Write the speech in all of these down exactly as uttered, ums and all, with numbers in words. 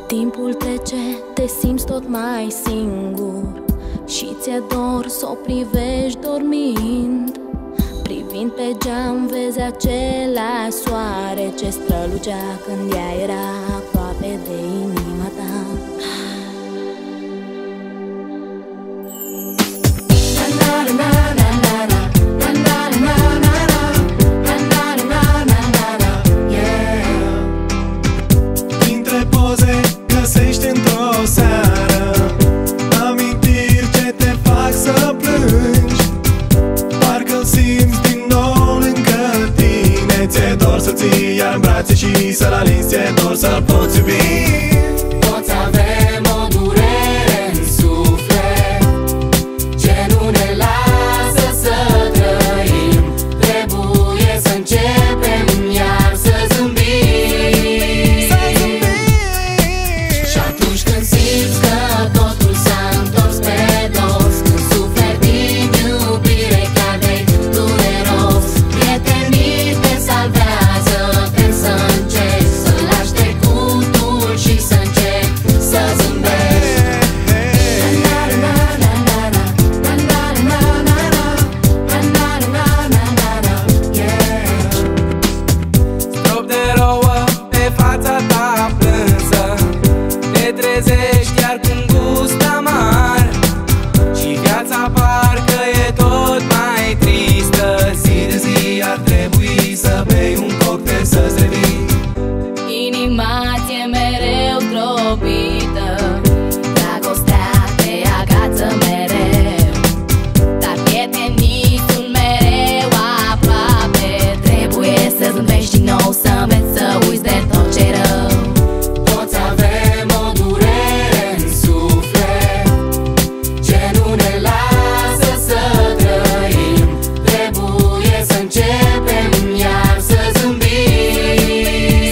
Timpul trece, te simți tot mai singur și ți-e dor s-o privești dormind. Privind pe geam vezi același soare ce strălucea când ea era aproape de inima ta. Dintre poze găsești într-o seară amintiri ce te fac să plângi. Parcă-l simți din nou lângă tine. Ți-e dor să ții iar în brațe și să-l alinzi. Ți-e dor să-l poți iubi. Toți avem o durere în suflet ce nu ne lasă să trăim. Trebuie să începem iar să zâmbim, să zâmbim. Și atunci când simți că totul s-a întors pe dos, când suferi din iubire chiar de dureros, prietenii te salvează, te să încerci să lași trecutul și să începi să zâmbești. Strop de rouă pe fața ta plânsă, te trezești chiar cu un gust amar și viața parcă e tot mai tristă. Zi de zi ar trebui să bei un cocktail să-ți revii. Inima ți-e mereu zdrobită, dragostea te agață mereu, dar prietenii sunt mereu aproape. Trebuie să zâmbești din nou, să înveți să uiți de tot ce rău. Toți avem o durere în suflet ce nu ne lasă să trăim. Trebuie să începem iar să zâmbim,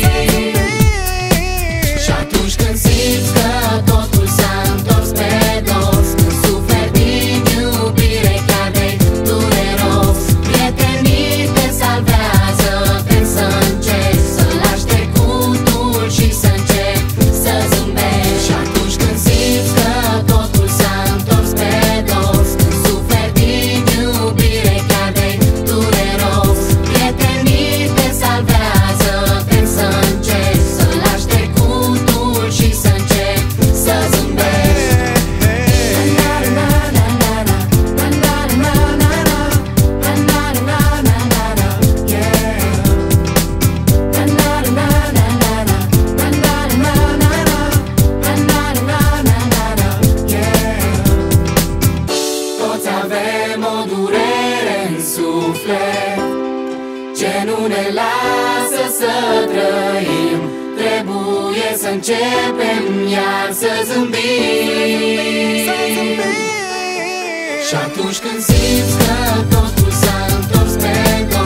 și atunci când simți că totul s-a întors pe dos, când suferi din iubire chiar de dureros, prietenii te salvează, te să încerci să lași trecutul și să începi să zâmbești. Și atunci când simți că totul s-a întors pe dos, când suferi din iubire chiar de dureros, prietenii te salvează, te să încerci să lași trecutul și să începi să zâmbești. Toți avem o durere în suflet ce nu ne lasă să trăim. Trebuie să începem iar să zâmbim, Să zâmbim. și atunci când simți că totul s-a întors pe dos,